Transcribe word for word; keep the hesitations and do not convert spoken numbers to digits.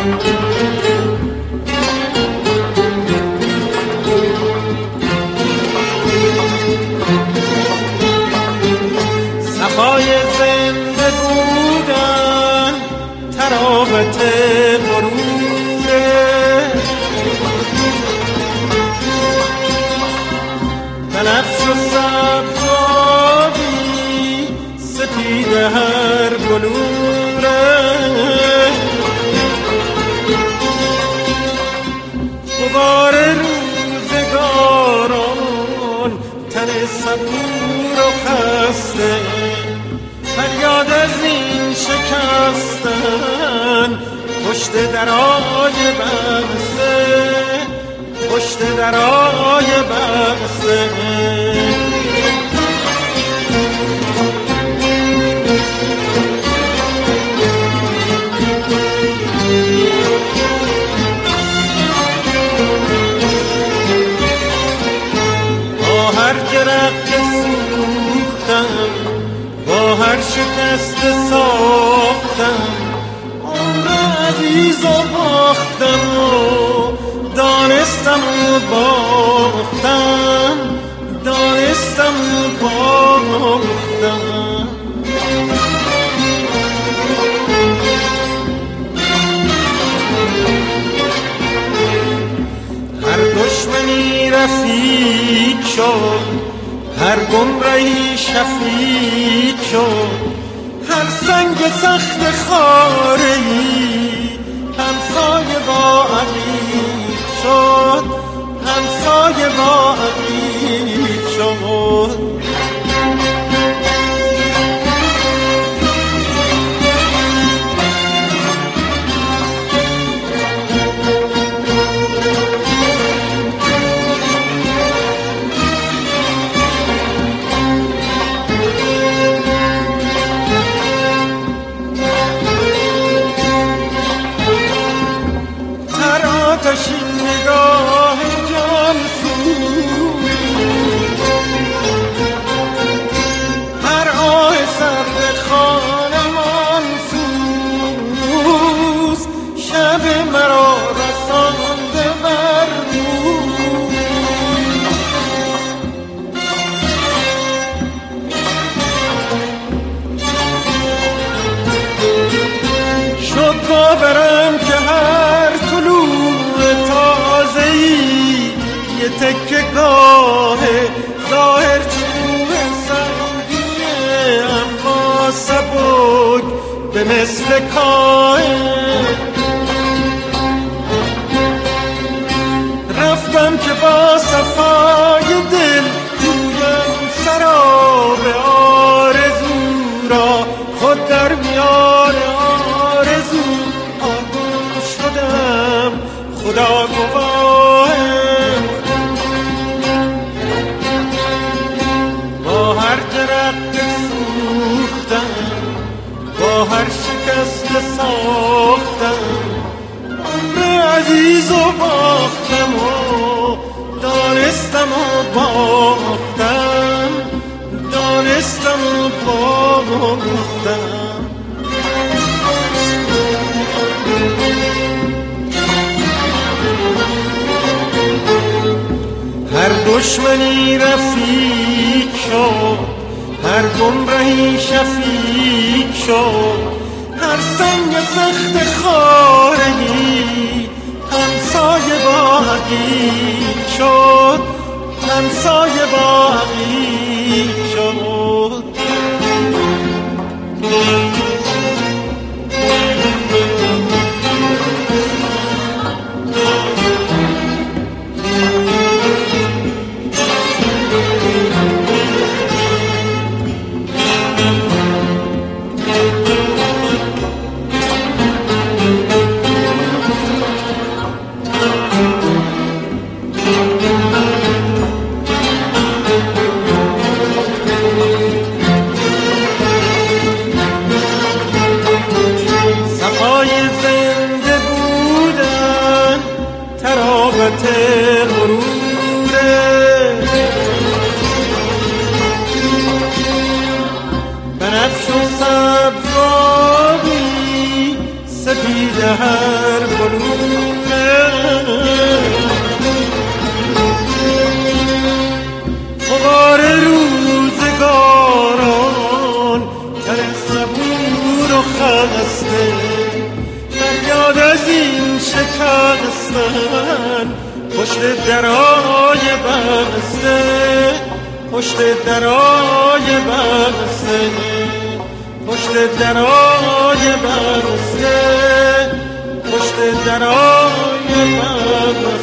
صفای زنده بودن تراوت غروره، بنفش و سبزابی سپید هر بلوره، غبار روزگاران تن صبور و خسته، فریاد از این شکستن پشت درای بسته، پشت درای بسته. با هر جرق سوختم، با هر شکست ساختم، عمر عزیز و باختم و دانستم و باختم، دانستم و باختم. هر دشمنی رفیق شد، هر گمرهی شفیق شد، هر سنگ سخت خاره‌ای همسایه با عقیق شد، همسایه با عقیق شد. آتشین نگاه جان سوز، هر آه سرد خانمان سوز، شب مرا رسانده بر روز. شد باورم که هر طلوع تازه‌ای یه تکه گاه ظاهر چوب سنگیه، اما سبک به مثل کاه. رفتم که با صفای دل جویم سراب آرزو را، خود در میان آرزو آگوش شدم، خدا گواهم. با هر جرق سوختم، با هر شکست ساختم، عمر عزیز و باختم و دانستم و باختم، دانستم و باختم. هر دشمنی رفیق شد، هر گمرهی شفیق شد، هر سنگ سخت خاره‌ای همسایه با عقیق شد، همسایه با عقیق شد. سپید هر بلوغه غبار روزگاران در صبور و خسته فریاد از این شکستن پشت درای بسته پشت درای بسته پشت درای بسته پشت درای بسته